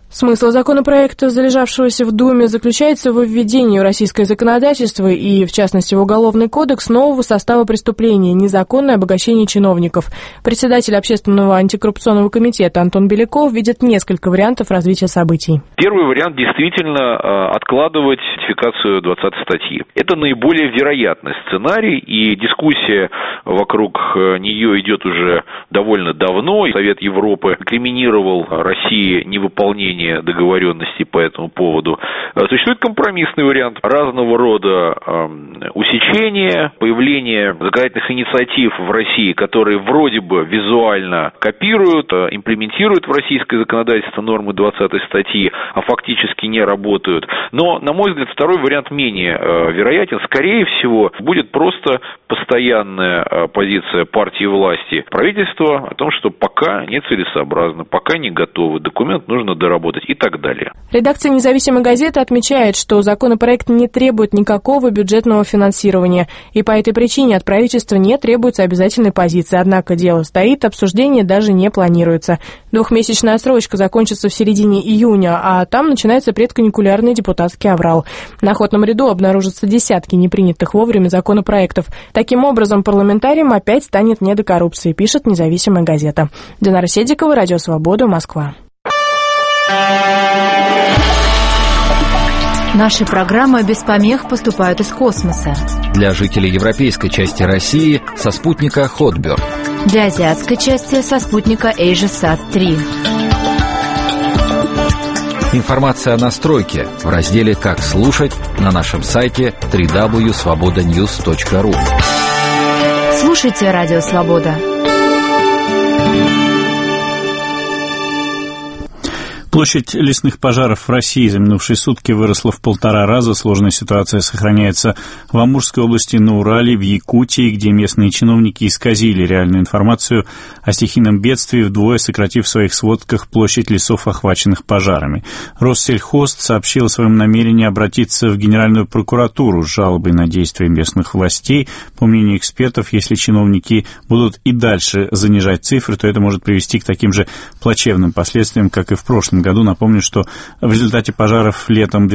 Смысл законопроекта, залежавшегося в Думе, заключается в введении в российское законодательство и, в частности, в Уголовный кодекс нового состава преступления – незаконное обогащение чиновников. Председатель Общественного антикоррупционного комитета Антон Беляков видит несколько вариантов развития событий. Первый вариант действительно откладывать ратификацию 20-й статьи. Это наиболее вероятный сценарий, и дискуссия вокруг нее идет уже довольно давно. Совет Европы инкриминировал России невыполнение договоренностей по этому поводу. Существует компромиссный вариант разного рода усечения, появление законодательных инициатив в России, которые вроде бы визуально копируют, имплементируют в российское законодательство нормы 20-й статьи, а фактически не работают. Но, на мой взгляд, второй вариант менее вероятен. Скорее всего, будет просто постоянная позиция партии власти, правительства о том, что пока нецелесообразно, пока не готовы, документ нужно доработать и так далее. Редакция «Независимой газеты» отмечает, что законопроект не требует никакого бюджетного финансирования, и по этой причине от правительства не требуется обязательной позиции. Однако дело стоит, обсуждение даже не планируется. Двухмесячная отсрочка закончится в середине июня, а там начинается предканикулярный депутатский аврал. На охотном ряду обнаружатся десятки непринятых вовремя законопроектов. Таким образом, парламентариям опять станет не до коррупции, пишет «Независимая газета». Динара Седикова, Радио Свобода, Москва. Наши программы без помех поступают из космоса. Для жителей европейской части России со спутника Hotbird. Для азиатской части со спутника AsiaSat-3. Информация о настройке в разделе «Как слушать» на нашем сайте www.svobodanews.ru. Слушайте Радио Свобода. Площадь лесных пожаров в России за минувшие сутки выросла в 1,5 раза. Сложная ситуация сохраняется в Амурской области, на Урале, в Якутии, где местные чиновники исказили реальную информацию о стихийном бедствии, вдвое сократив в своих сводках площадь лесов, охваченных пожарами. Россельхоз сообщил о своем намерении обратиться в Генеральную прокуратуру с жалобой на действия местных властей. По мнению экспертов, если чиновники будут и дальше занижать цифры, то это может привести к таким же плачевным последствиям, как и в прошлом году. Напомню, что в результате пожаров летом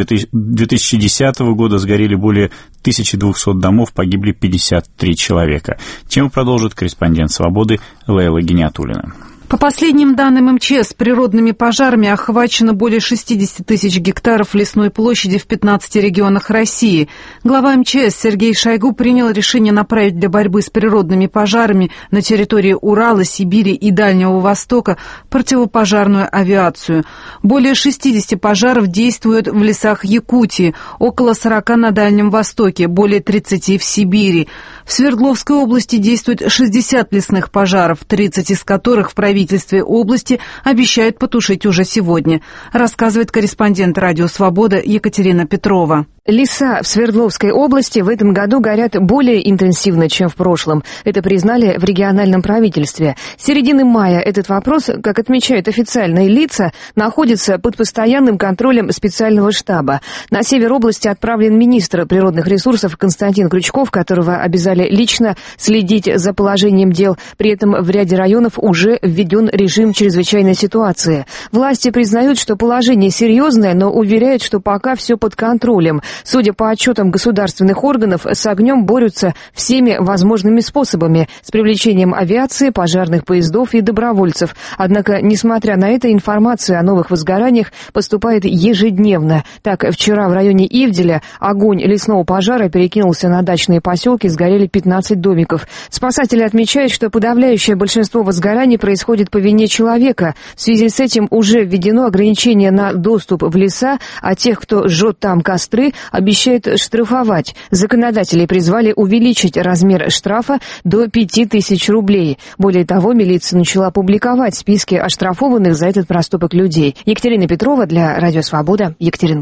2010 года сгорели более 1200 домов, погибли 53 человека. Тему продолжит корреспондент «Свободы» Лейла Гиниатуллина. По последним данным МЧС, природными пожарами охвачено более 60 тысяч гектаров лесной площади в 15 регионах России. Глава МЧС Сергей Шойгу принял решение направить для борьбы с природными пожарами на территории Урала, Сибири и Дальнего Востока противопожарную авиацию. Более 60 пожаров действуют в лесах Якутии, около 40 на Дальнем Востоке, более 30 в Сибири. В Свердловской области действует 60 лесных пожаров, 30 из которых в правительстве области обещают потушить уже сегодня, рассказывает корреспондент «Радио Свобода» Екатерина Петрова. Леса в Свердловской области в этом году горят более интенсивно, чем в прошлом. Это признали в региональном правительстве. С середины мая этот вопрос, как отмечают официальные лица, находится под постоянным контролем специального штаба. На север области отправлен министр природных ресурсов Константин Крючков, которого обязали лично следить за положением дел. При этом в ряде районов уже введен режим чрезвычайной ситуации. Власти признают, что положение серьезное, но уверяют, что пока все под контролем. Судя по отчетам государственных органов, с огнем борются всеми возможными способами, с привлечением авиации, пожарных поездов и добровольцев. Однако, несмотря на это, информация о новых возгораниях поступает ежедневно. Так, вчера в районе Ивделя огонь лесного пожара перекинулся на дачные поселки, сгорели 15 домиков. Спасатели отмечают, что подавляющее большинство возгораний происходит по вине человека. В связи с этим уже введено ограничение на доступ в леса, а тех, кто жжет там костры, обещают штрафовать. Законодатели призвали увеличить размер штрафа до 5000 рублей. Более того, милиция начала публиковать списки оштрафованных за этот проступок людей. Екатерина Петрова для Радио Свобода, Екатеринбург.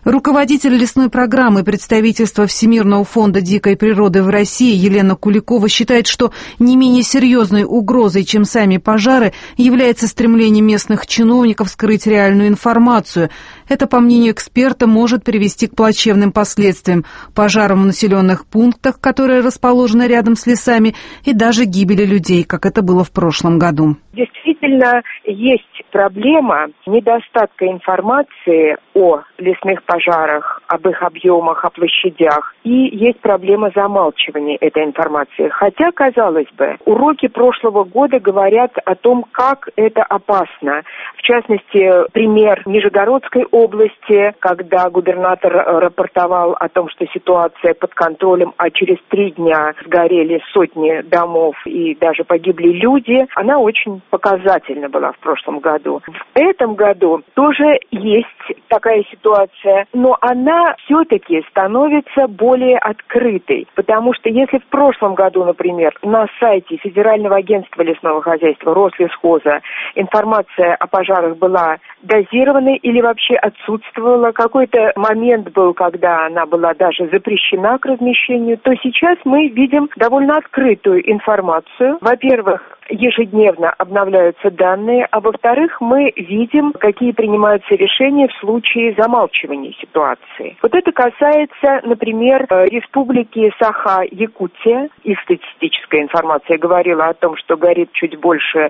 Руководитель лесной программы представительства Всемирного фонда дикой природы в России Елена Куликова считает, что не менее серьезной угрозой, чем сами пожары, является стремление местных чиновников скрыть реальную информацию. Это, по мнению эксперта, может привести к плачевным последствиям, пожарам в населенных пунктах, которые расположены рядом с лесами, и даже гибели людей, как это было в прошлом году. Действительно, есть проблема недостатка информации о лесных пожарах, об их объемах, о площадях. И есть проблема замалчивания этой информации. Хотя, казалось бы, уроки прошлого года говорят о том, как это опасно. В частности, пример Нижегородской области, когда губернатор рапортовал о том, что ситуация под контролем, а через 3 дня сгорели сотни домов и даже погибли люди, она очень показательна была в прошлом году. В этом году тоже есть такая ситуация, но она все-таки становится более открытой, потому что если в прошлом году, например, на сайте Федерального агентства лесного хозяйства Рослесхоза информация о пожарах была дозированной или вообще отсутствовала, какой-то момент был, когда она была даже запрещена к размещению, то сейчас мы видим довольно открытую информацию. Во-первых, ежедневно обновляются данные, а во-вторых, мы видим, какие принимаются решения в случае замалчивания ситуации. Вот это касается, например, республики Саха-Якутия. Их статистическая информация говорила о том, что горит чуть больше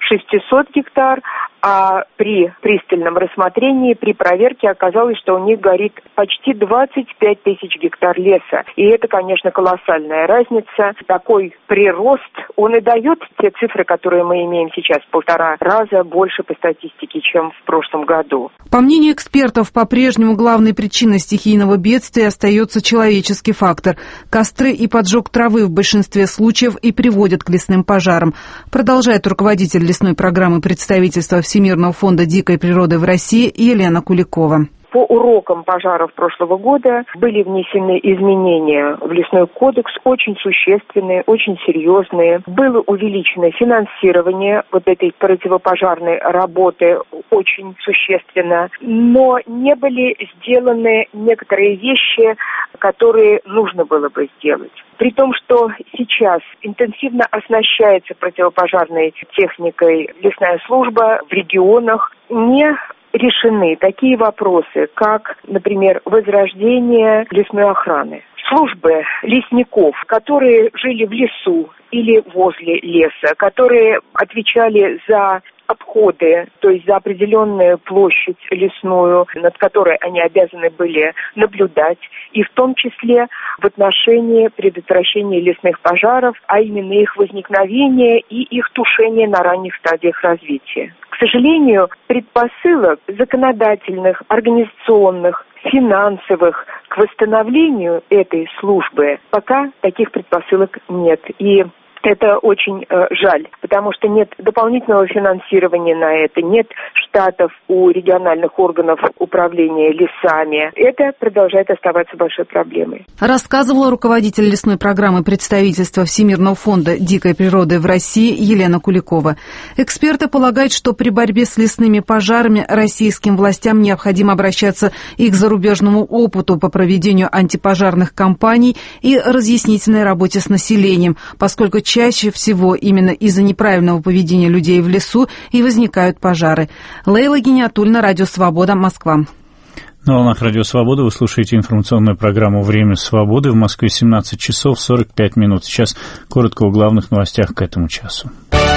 600 гектар, а при пристальном рассмотрении, при проверке оказалось, что у них горит почти 25 тысяч гектар леса. И это, конечно, колоссальная разница. Такой прирост, он и дает те цифры, которые мы имеем сейчас, в 1,5 раза больше по статистике, чем в прошлом году. По мнению экспертов, по-прежнему главной причиной стихийного бедствия остается человеческий фактор. Костры и поджог травы в большинстве случаев и приводят к лесным пожарам. Продолжает руководитель лесной программы представительства Всемирного фонда дикой природы в России Елена Куликова. По урокам пожаров прошлого года были внесены изменения в лесной кодекс, очень существенные, очень серьезные. Было увеличено финансирование вот этой противопожарной работы очень существенно, но не были сделаны некоторые вещи, которые нужно было бы сделать. При том, что сейчас интенсивно оснащается противопожарной техникой лесная служба в регионах, не решены такие вопросы, как, например, возрождение лесной охраны. Службы лесников, которые жили в лесу или возле леса, которые отвечали за обходы, то есть за определенную площадь лесную, над которой они обязаны были наблюдать, и в том числе в отношении предотвращения лесных пожаров, а именно их возникновения и их тушения на ранних стадиях развития. К сожалению, предпосылок законодательных, организационных, финансовых к восстановлению этой службы пока таких предпосылок нет. И это очень жаль, потому что нет дополнительного финансирования на это, нет штатов у региональных органов управления лесами. Это продолжает оставаться большой проблемой. Рассказывала руководитель лесной программы представительства Всемирного фонда дикой природы в России Елена Куликова. Эксперты полагают, что при борьбе с лесными пожарами российским властям необходимо обращаться и к зарубежному опыту по проведению антипожарных кампаний и разъяснительной работе с населением, поскольку чаще всего именно из-за неправильного поведения людей в лесу и возникают пожары. Лейла Гиниатульна, Радио Свобода, Москва. На волнах Радио Свобода вы слушаете информационную программу «Время свободы». В Москве 17 часов 45 минут. Сейчас коротко о главных новостях к этому часу.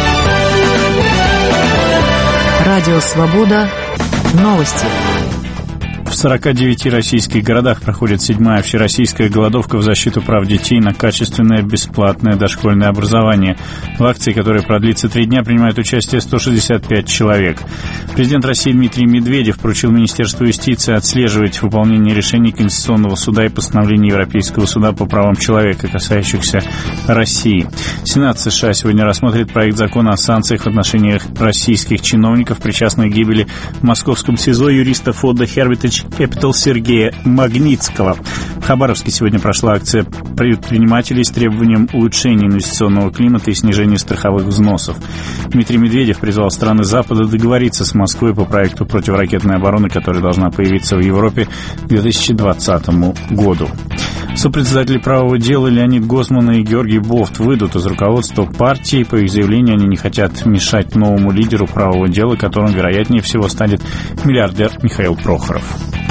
Радио Свобода. Новости. В 49 российских городах проходит 7-я всероссийская голодовка в защиту прав детей на качественное бесплатное дошкольное образование. В акции, которая продлится 3 дня, принимают участие 165 человек. Президент России Дмитрий Медведев поручил Министерству юстиции отслеживать выполнение решений Конституционного суда и постановлений Европейского суда по правам человека, касающихся России. Сенат США сегодня рассмотрит проект закона о санкциях в отношении российских чиновников, причастных к гибели в московском СИЗО юриста Фодда Хервитача Village Capital Сергея Магнитского. В Хабаровске сегодня прошла акция предпринимателей с требованием улучшения инвестиционного климата и снижения страховых взносов. Дмитрий Медведев призвал страны Запада договориться с Москвой по проекту противоракетной обороны, которая должна появиться в Европе к 2020 году. Сопредседатели правового дела Леонид Гозман и Георгий Бофт выйдут из руководства партии. По их заявлению, они не хотят мешать новому лидеру правового дела, которым, вероятнее всего, станет миллиардер Михаил Прохоров.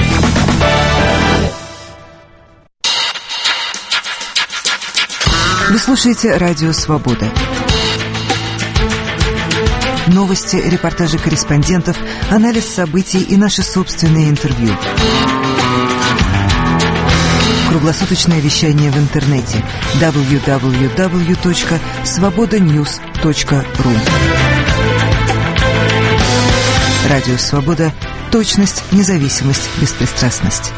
Вы слушаете «Радио Свобода». Новости, репортажи корреспондентов, анализ событий и наши собственные интервью. Круглосуточное вещание в интернете www.svobodanews.ru. Радио Свобода. Точность, независимость, беспристрастность.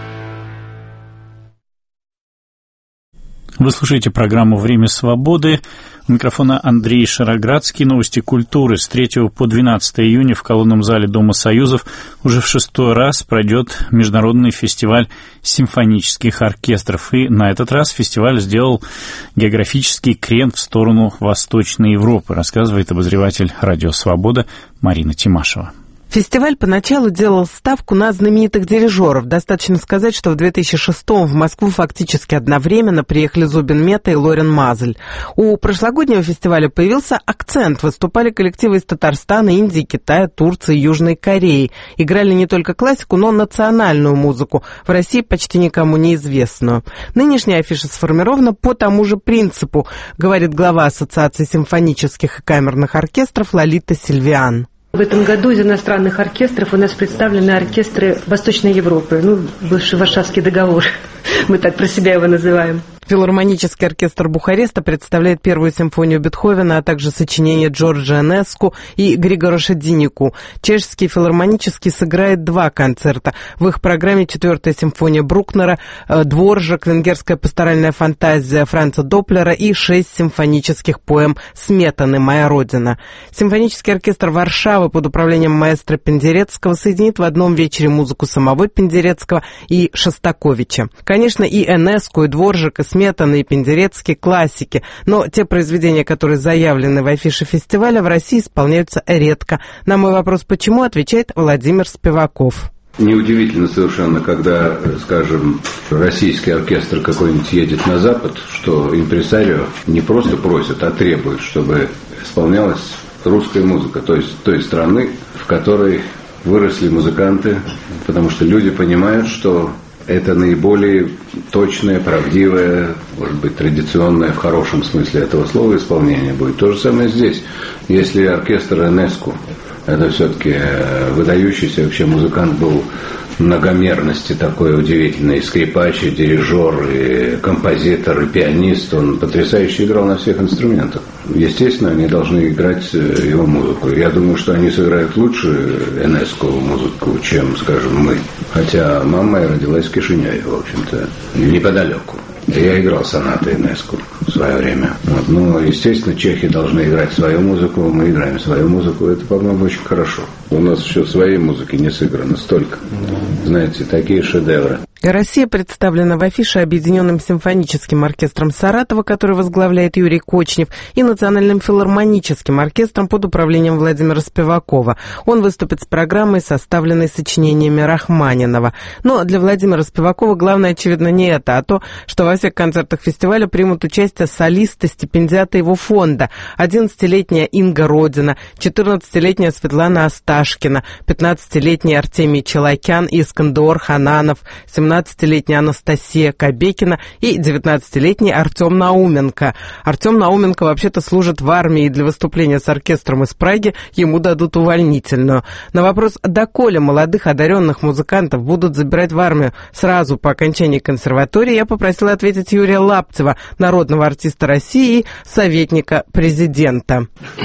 Вы слушаете программу «Время свободы». У микрофона Андрей Шароградский. Новости культуры. С 3 по 12 июня в колонном зале Дома Союзов уже в 6-й раз пройдет международный фестиваль симфонических оркестров. И на этот раз фестиваль сделал географический крен в сторону Восточной Европы, рассказывает обозреватель «Радио Свобода» Марина Тимашева. Фестиваль поначалу делал ставку на знаменитых дирижеров. Достаточно сказать, что в 2006-м в Москву фактически одновременно приехали Зубин Мета и Лорен Мазель. У прошлогоднего фестиваля появился акцент. Выступали коллективы из Татарстана, Индии, Китая, Турции, Южной Кореи. Играли не только классику, но и национальную музыку, в России почти никому неизвестную. Нынешняя афиша сформирована по тому же принципу, говорит глава Ассоциации симфонических и камерных оркестров Лолита Сильвиан. В этом году из иностранных оркестров у нас представлены оркестры Восточной Европы, бывший Варшавский договор, мы так про себя его называем. Филармонический оркестр Бухареста представляет первую симфонию Бетховена, а также сочинения Джорджа Энеску и Григора Шадинику. Чешский филармонический сыграет 2 концерта. В их программе 4-я симфония Брукнера, Дворжак, венгерская пасторальная фантазия Франца Доплера и 6 симфонических поэм Сметаны «Моя Родина». Симфонический оркестр Варшавы под управлением маэстро Пендерецкого соединит в одном вечере музыку самого Пендерецкого и Шостаковича. Конечно, и Энеску, и Дворжак, и Сметаны, и Пендерецкий — классики, но те произведения, которые заявлены в афише фестиваля, в России исполняются редко. На мой вопрос «почему?» отвечает Владимир Спиваков. Неудивительно совершенно, когда, скажем, российский оркестр какой-нибудь едет на Запад, что импресарио не просто просит, а требует, чтобы исполнялась русская музыка, то есть той страны, в которой выросли музыканты, потому что люди понимают, что это наиболее точное, правдивое, может быть, традиционное в хорошем смысле этого слова исполнение будет. То же самое здесь. Если оркестр Энеску, это все-таки выдающийся вообще музыкант был многомерности такой удивительный, и скрипач, и дирижер, и композитор, и пианист. Он потрясающе играл на всех инструментах. Естественно, они должны играть его музыку. Я думаю, что они сыграют лучше Энескову музыку, чем, скажем, мы. Хотя мама моя родилась в Кишиневе, в общем-то, неподалеку. Я играл сонаты Энеску в свое время. Ну, естественно, чехи должны играть свою музыку, мы играем свою музыку. Это, по-моему, очень хорошо. У нас еще своей музыки не сыграно столько. Знаете, такие шедевры. Россия представлена в афише Объединенным симфоническим оркестром Саратова, который возглавляет Юрий Кочнев, и Национальным филармоническим оркестром под управлением Владимира Спивакова. Он выступит с программой, составленной сочинениями Рахманинова. Но для Владимира Спивакова главное, очевидно, не это, а то, что во всех концертах фестиваля примут участие солисты, стипендиаты его фонда. 11-летняя Инга Родина, 14-летняя Светлана Асташкина, 15-летний Артемий Челакян и Искандор Хананов, 17-летняя Анастасия Кобекина и 19-летний Артем Науменко. Артем Науменко вообще-то служит в армии, и для выступления с оркестром из Праги ему дадут увольнительную. На вопрос, доколе молодых одаренных музыкантов будут забирать в армию сразу по окончании консерватории, я попросила ответить Юрия Лаптева, народного артиста России и советника президента.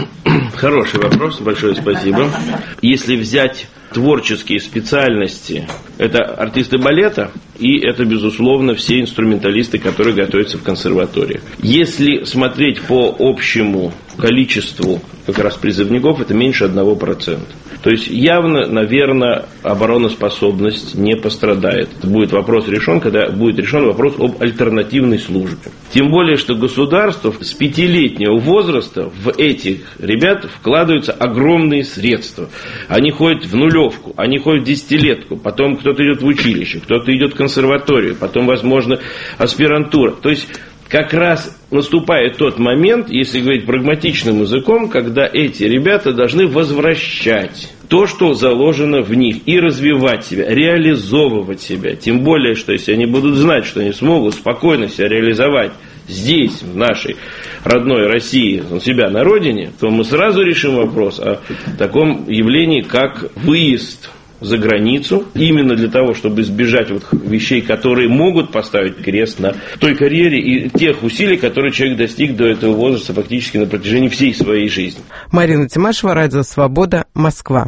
Хороший вопрос, большое спасибо. Если взять творческие специальности, это артисты балета и это, безусловно, все инструменталисты, которые готовятся в консерватории. Если смотреть по общему количеству как раз призывников, это меньше 1%. То есть явно, наверное, обороноспособность не пострадает. Это будет вопрос решен, когда будет решен вопрос об альтернативной службе. Тем более, что государство с 5-летнего возраста в этих ребят вкладываются огромные средства. Они ходят в нулевку, они ходят в 10-летку, потом кто-то идет в училище, кто-то идет в консерваторию, потом, возможно, аспирантура. То есть как раз наступает тот момент, если говорить прагматичным языком, когда эти ребята должны возвращать то, что заложено в них, и развивать себя, реализовывать себя. Тем более, что если они будут знать, что они смогут спокойно себя реализовать здесь, в нашей родной России, у себя на родине, то мы сразу решим вопрос о таком явлении, как выезд за границу, именно для того, чтобы избежать вот вещей, которые могут поставить крест на той карьере и тех усилий, которые человек достиг до этого возраста фактически на протяжении всей своей жизни. Марина Тимашева, Радио Свобода, Москва.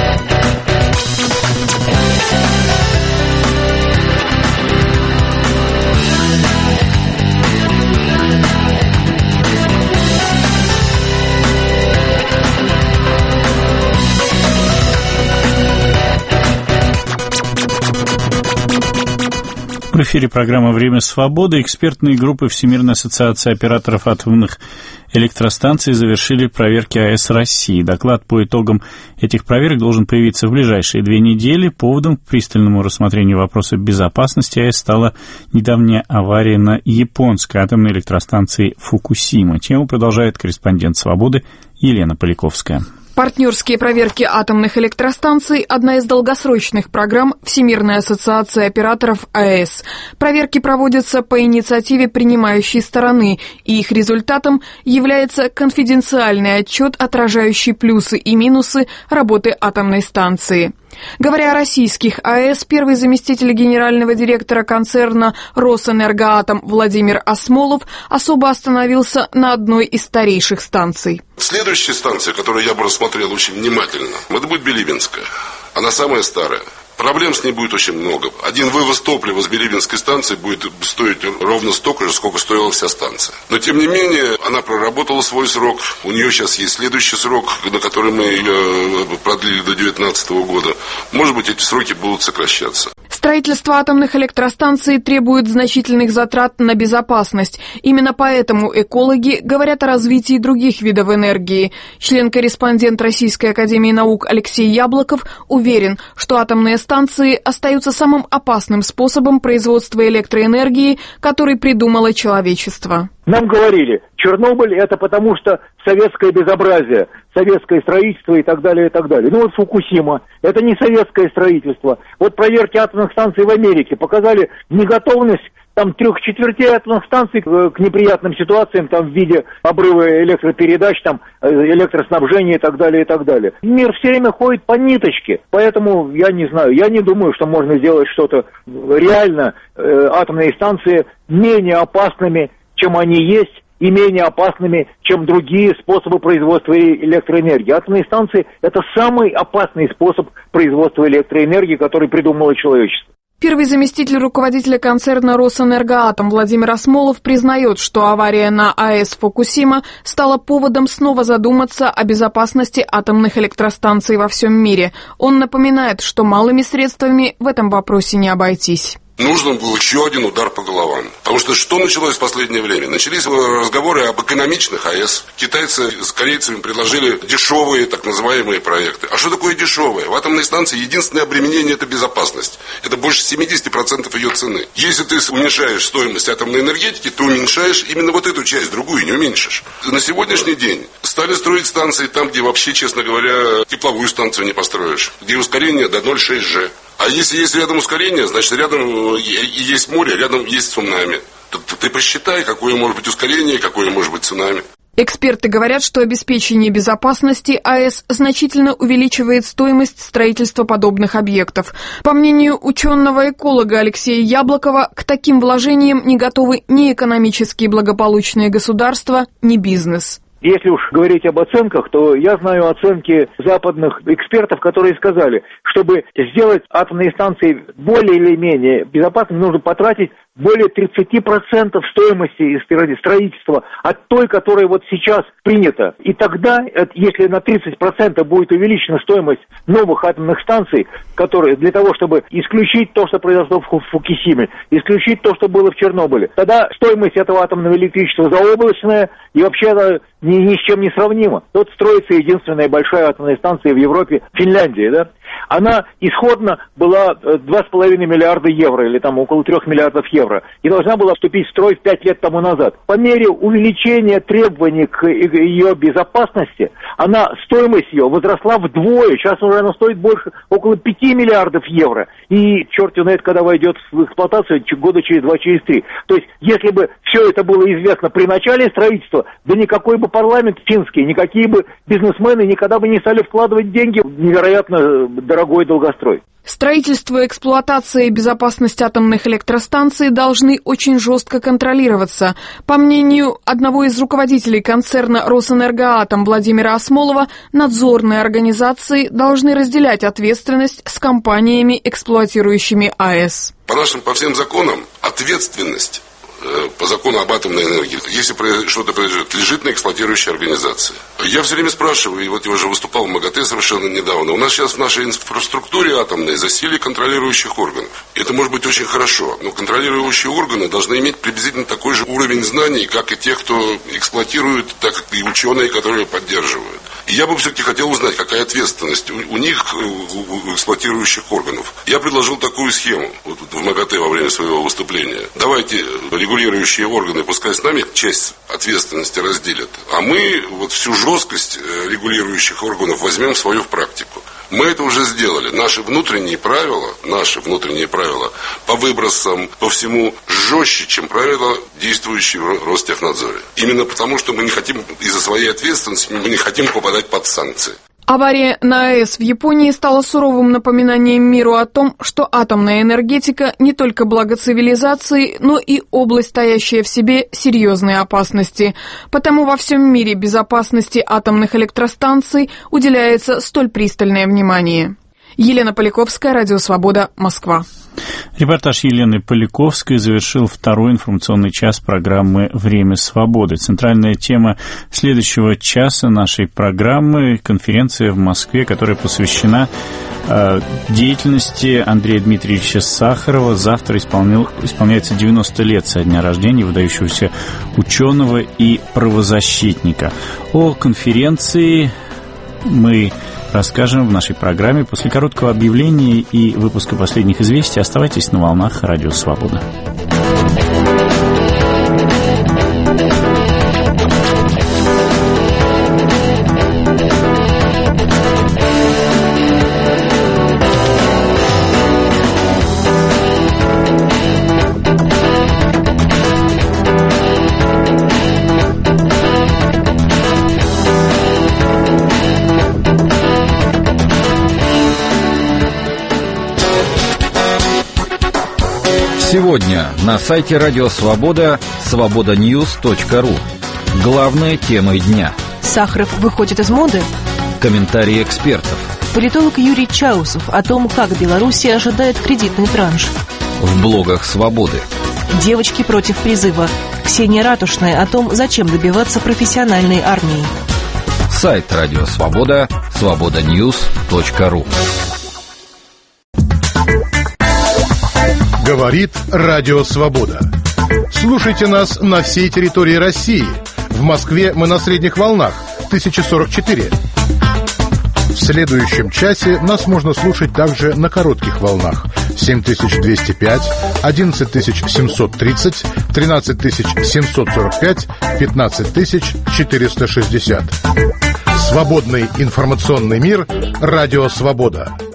В эфире программа «Время свободы». Экспертные группы Всемирной ассоциации операторов атомных электростанций завершили проверки АЭС России. Доклад по итогам этих проверок должен появиться в ближайшие 2 недели. Поводом к пристальному рассмотрению вопроса безопасности АЭС стала недавняя авария на японской атомной электростанции Фукусима. Тему продолжает корреспондент «Свободы» Елена Поляковская. Партнерские проверки атомных электростанций – одна из долгосрочных программ Всемирной ассоциации операторов АЭС. Проверки проводятся по инициативе принимающей стороны, и их результатом является конфиденциальный отчет, отражающий плюсы и минусы работы атомной станции. Говоря о российских АЭС, первый заместитель генерального директора концерна «Росэнергоатом» Владимир Осмолов особо остановился на одной из старейших станций. Следующая станция, которую я бы рассмотрел очень внимательно, это будет Билибинская. Она самая старая. Проблем с ней будет очень много. Один вывоз топлива с Билибинской станции будет стоить ровно столько же, сколько стоила вся станция. Но, тем не менее, она проработала свой срок. У нее сейчас есть следующий срок, на который мы ее продлили до 2019 года. Может быть, эти сроки будут сокращаться. Строительство атомных электростанций требует значительных затрат на безопасность. Именно поэтому экологи говорят о развитии других видов энергии. Член-корреспондент Российской академии наук Алексей Яблоков уверен, что атомные станции остаются самым опасным способом производства электроэнергии, который придумало человечество. Нам говорили, Чернобыль это потому что советское безобразие, советское строительство и так далее, и так далее. Ну вот Фукусима, это не советское строительство. Вот проверки атомных станций в Америке показали неготовность там 3/4 атомных станций к неприятным ситуациям, там в виде обрыва электропередач, там электроснабжения и так далее, и так далее. Мир все время ходит по ниточке, поэтому я не знаю, я не думаю, что можно сделать что-то реально атомные станции менее опасными, чем они есть, и менее опасными, чем другие способы производства электроэнергии. Атомные станции – это самый опасный способ производства электроэнергии, который придумало человечество. Первый заместитель руководителя концерна «Росэнергоатом» Владимир Осмолов признает, что авария на АЭС Фукусима стала поводом снова задуматься о безопасности атомных электростанций во всем мире. Он напоминает, что малыми средствами в этом вопросе не обойтись. Нужен был еще один удар по головам. Потому что началось в последнее время? Начались разговоры об экономичных АЭС. Китайцы с корейцами предложили дешевые так называемые проекты. А что такое дешевое? В атомной станции единственное обременение – это безопасность. Это больше 70% ее цены. Если ты уменьшаешь стоимость атомной энергетики, ты уменьшаешь именно вот эту часть, другую не уменьшишь. На сегодняшний день стали строить станции там, где вообще, честно говоря, тепловую станцию не построишь. Где ускорение до 0,6 G. А если есть рядом ускорение, значит рядом есть море, рядом есть цунами. Ты посчитай, какое может быть ускорение, какое может быть цунами. Эксперты говорят, что обеспечение безопасности АЭС значительно увеличивает стоимость строительства подобных объектов. По мнению ученого-эколога Алексея Яблокова, к таким вложениям не готовы ни экономически благополучные государства, ни бизнес. Если уж говорить об оценках, то я знаю оценки западных экспертов, которые сказали, чтобы сделать атомные станции более или менее безопасными, нужно потратить более 30% стоимости строительства от той, которая вот сейчас принята. И тогда, если на 30% будет увеличена стоимость новых атомных станций, которые для того, чтобы исключить то, что произошло в Фукусиме, исключить то, что было в Чернобыле, тогда стоимость этого атомного электричества заоблачная и вообще она ни с чем не сравнима. Тут строится единственная большая атомная станция в Европе, Финляндия, да? Она исходно была 2,5 миллиарда евро, или там около 3 миллиардов евро, и должна была вступить в строй 5 лет тому назад. По мере увеличения требований к ее безопасности, стоимость ее возросла вдвое, сейчас уже она стоит больше, около 5 миллиардов евро, и черт знает, когда войдет в эксплуатацию, года через 2, через 3. То есть, если бы все это было известно при начале строительства, да никакой бы парламент финский, никакие бы бизнесмены никогда бы не стали вкладывать деньги в невероятно дорогой долгострой. Строительство, эксплуатация и безопасность атомных электростанций должны очень жестко контролироваться. По мнению одного из руководителей концерна «Росэнергоатом» Владимира Осмолова, надзорные организации должны разделять ответственность с компаниями, эксплуатирующими АЭС. По всем законам ответственность по закону об атомной энергии, если что-то произойдет, лежит на эксплуатирующей организации. Я все время спрашиваю, и вот я уже выступал в МАГАТЭ совершенно недавно, у нас сейчас в нашей инфраструктуре атомной засилие контролирующих органов. Это может быть очень хорошо, но контролирующие органы должны иметь приблизительно такой же уровень знаний, как и те, кто эксплуатирует, так и ученые, которые поддерживают. И я бы все-таки хотел узнать, какая ответственность у них, у эксплуатирующих органов. Я предложил такую схему вот в МАГАТЭ во время своего выступления. Давайте регулирующие органы, пускай с нами часть ответственности разделят, а мы вот всю жесткость регулирующих органов возьмем свою в практику. Мы это уже сделали. Наши внутренние правила по выбросам, по всему жестче, чем правила, действующие в Ростехнадзоре. Именно потому, что мы не хотим, из-за своей ответственности, мы не хотим попадать под санкции. Авария на АЭС в Японии стала суровым напоминанием миру о том, что атомная энергетика не только благо цивилизации, но и область, стоящая в себе серьезные опасности. Потому во всем мире безопасности атомных электростанций уделяется столь пристальное внимание. Елена Поляковская, Радио Свобода, Москва. Репортаж Елены Поляковской завершил второй информационный час программы «Время свободы». Центральная тема следующего часа нашей программы – конференция в Москве, которая посвящена деятельности Андрея Дмитриевича Сахарова. Завтра исполняется 90 лет со дня рождения выдающегося ученого и правозащитника. О конференции мы расскажем в нашей программе после короткого объявления и выпуска последних известий. Оставайтесь на волнах Радио Свобода. Сегодня на сайте Радио Свобода свободаnews.ру. Главные темы дня. Сахаров выходит из моды? Комментарии экспертов. Политолог Юрий Чаусов о том, как Белоруссия ожидает кредитный транш. В блогах Свободы. Девочки против призыва. Ксения Ратушная о том, зачем добиваться профессиональной армии. Сайт Радио Свобода свободаnews.ру. Говорит Радио Свобода. Слушайте нас на всей территории России. В Москве мы на средних волнах 1044. В следующем часе нас можно слушать также на коротких волнах 7205, 11730, 13745, 15460. Свободный информационный мир. Радио Свобода.